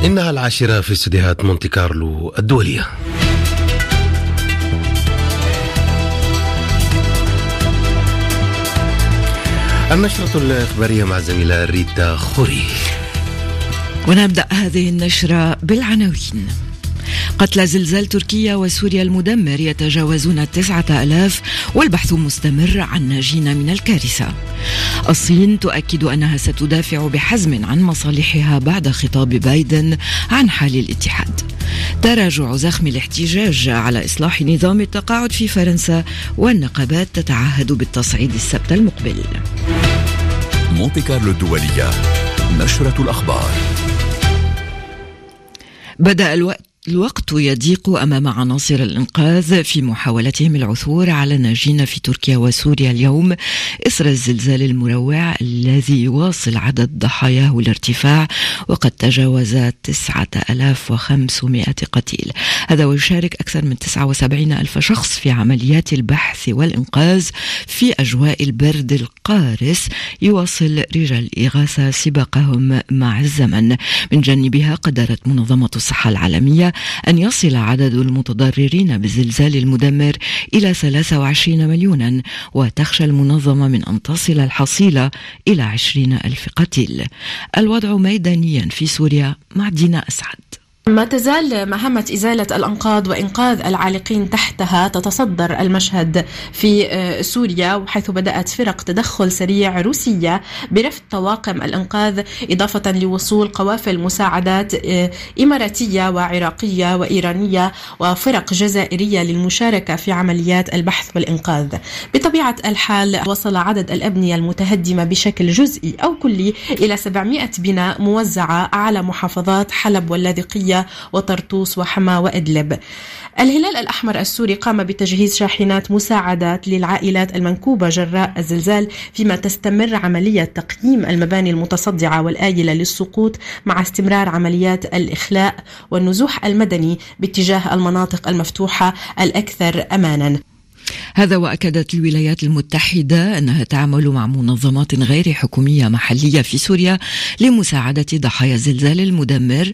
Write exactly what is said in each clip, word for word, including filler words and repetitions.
إنها العاشرة في استديوهات مونتي كارلو الدولية. النشرة الإخبارية مع الزميلة ريتا خوري. ونبدأ هذه النشرة بالعناوين. قتلى زلزال تركيا وسوريا المدمر يتجاوزون التسعة ألاف والبحث مستمر عن ناجين من الكارثة. الصين تؤكد أنها ستدافع بحزم عن مصالحها بعد خطاب بايدن عن حال الاتحاد. تراجع زخم الاحتجاج على إصلاح نظام التقاعد في فرنسا، والنقابات تتعهد بالتصعيد السبت المقبل. مونتي كارلو الدولية، نشرة الأخبار. بدأ الوقت الوقت يضيق أمام عناصر الإنقاذ في محاولتهم العثور على ناجين في تركيا وسوريا اليوم إثر الزلزال المروع الذي يواصل عدد ضحاياه الارتفاع، وقد تجاوز تسعة آلاف وخمسمائة قتيل. هذا ويشارك أكثر من تسعة وسبعين ألف شخص في عمليات البحث والإنقاذ في أجواء البرد القارس. يواصل رجال الإغاثة سباقهم مع الزمن. من جانبها قدرت منظمة الصحة العالمية أن يصل عدد المتضررين بالزلزال المدمر إلى ثلاثة وعشرين مليونا، وتخشى المنظمة من أن تصل الحصيلة إلى عشرين ألف قتيل. الوضع ميدانيا في سوريا مع دينا أسعد. ما تزال مهمة إزالة الأنقاض وإنقاذ العالقين تحتها تتصدر المشهد في سوريا، وحيث بدأت فرق تدخل سريع روسية برفع طواقم الإنقاذ، إضافة لوصول قوافل مساعدات إماراتية وعراقية وإيرانية وفرق جزائرية للمشاركة في عمليات البحث والإنقاذ. بطبيعة الحال وصل عدد الأبنية المتهدمة بشكل جزئي أو كلي إلى سبعمائة بناء موزعة على محافظات حلب واللاذقية وطرطوس وحما وإدلب. الهلال الأحمر السوري قام بتجهيز شاحنات مساعدات للعائلات المنكوبة جراء الزلزال، فيما تستمر عملية تقييم المباني المتصدعة والآيلة للسقوط، مع استمرار عمليات الإخلاء والنزوح المدني باتجاه المناطق المفتوحة الأكثر أمانا. هذا وأكدت الولايات المتحدة أنها تعمل مع منظمات غير حكومية محلية في سوريا لمساعدة ضحايا الزلزال المدمر،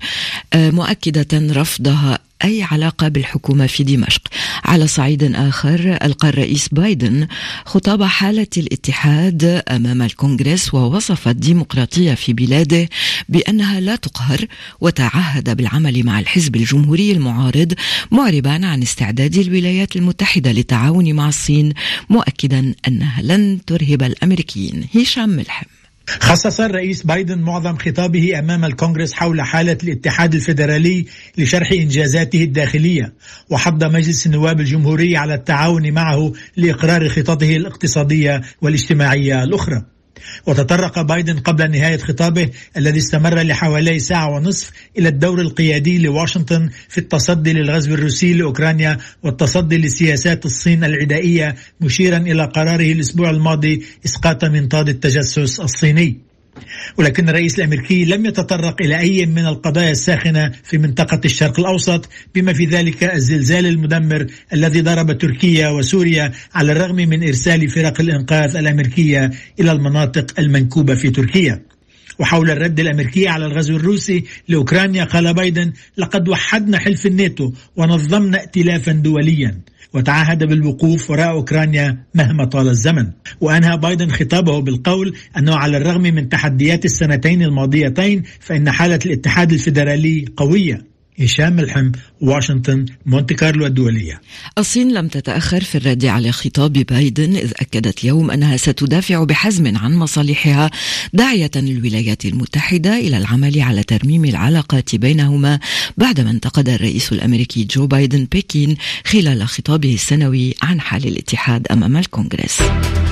مؤكدة رفضها أي علاقة بالحكومة في دمشق. على صعيد آخر، ألقى الرئيس بايدن خطاب حالة الاتحاد أمام الكونغرس، ووصف الديمقراطية في بلاده بأنها لا تقهر، وتعهد بالعمل مع الحزب الجمهوري المعارض، معربا عن استعداد الولايات المتحدة للتعاون مع الصين، مؤكدا أنها لن ترهب الأمريكيين. هشام ملحم. خصص الرئيس بايدن معظم خطابه أمام الكونغرس حول حالة الاتحاد الفيدرالي لشرح إنجازاته الداخلية، وحض مجلس النواب الجمهوري على التعاون معه لإقرار خططه الاقتصادية والاجتماعية الأخرى. وتطرق بايدن قبل نهاية خطابه الذي استمر لحوالي ساعة ونصف إلى الدور القيادي لواشنطن في التصدي للغزو الروسي لأوكرانيا والتصدي لسياسات الصين العدائية، مشيرا إلى قراره الأسبوع الماضي إسقاط منطاد التجسس الصيني. ولكن الرئيس الأمريكي لم يتطرق إلى أي من القضايا الساخنة في منطقة الشرق الأوسط، بما في ذلك الزلزال المدمر الذي ضرب تركيا وسوريا، على الرغم من إرسال فرق الإنقاذ الأمريكية إلى المناطق المنكوبة في تركيا. وحول الرد الأمريكي على الغزو الروسي لأوكرانيا، قال بايدن: لقد وحدنا حلف الناتو ونظمنا ائتلافا دوليا، وتعهد بالوقوف وراء أوكرانيا مهما طال الزمن. وأنهى بايدن خطابه بالقول أنه على الرغم من تحديات السنتين الماضيتين فإن حالة الاتحاد الفيدرالي قوية. هشام ملحم، واشنطن، مونتي كارلو الدولية. الصين لم تتأخر في الرد على خطاب بايدن، إذ أكدت اليوم أنها ستدافع بحزم عن مصالحها، داعية الولايات المتحدة إلى العمل على ترميم العلاقات بينهما، بعدما انتقد الرئيس الأمريكي جو بايدن بكين خلال خطابه السنوي عن حال الاتحاد أمام الكونغرس.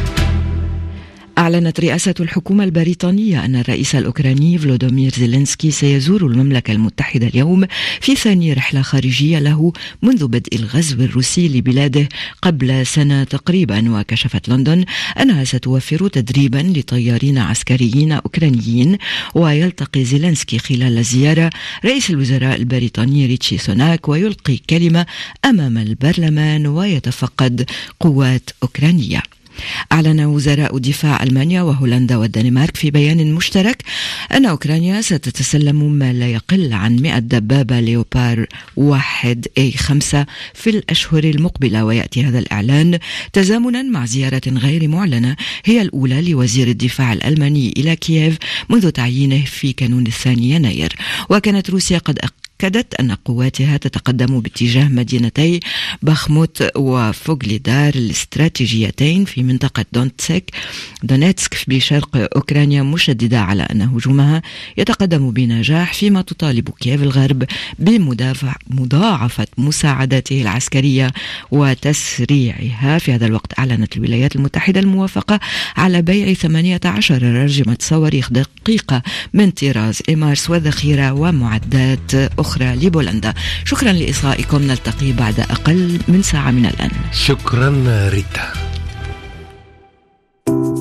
أعلنت رئاسة الحكومة البريطانية أن الرئيس الأوكراني فلوديمير زيلينسكي سيزور المملكة المتحدة اليوم في ثاني رحلة خارجية له منذ بدء الغزو الروسي لبلاده قبل سنة تقريبا. وكشفت لندن أنها ستوفر تدريبا لطيارين عسكريين أوكرانيين. ويلتقي زيلينسكي خلال الزيارة رئيس الوزراء البريطاني ريتشي سوناك، ويلقي كلمة أمام البرلمان ويتفقد قوات أوكرانية. أعلن وزراء دفاع ألمانيا وهولندا والدنمارك في بيان مشترك أن أوكرانيا ستتسلم ما لا يقل عن مئة دبابة ليوبار واحد إي خمسة في الأشهر المقبلة. ويأتي هذا الإعلان تزامنا مع زيارة غير معلنة هي الأولى لوزير الدفاع الألماني إلى كييف منذ تعيينه في كانون الثاني يناير. وكانت روسيا قد أكدت أن قواتها تتقدم باتجاه مدينتي باخموت وفوغليدار الاستراتيجيتين في منطقة دونتسك دونيتسك بشرق أوكرانيا، مشددة على أن هجومها يتقدم بنجاح، فيما تطالب كييف الغرب بمضاعفة مساعداته العسكرية وتسريعها. في هذا الوقت أعلنت الولايات المتحدة الموافقة على بيع ثمانية عشر راجمة صواريخ دقيقة من طراز إيمارس وذخيرة ومعدات أخرى لبولندا. شكرا لإصغائكم، نلتقي بعد أقل من ساعة من الآن. شكرا ريتا.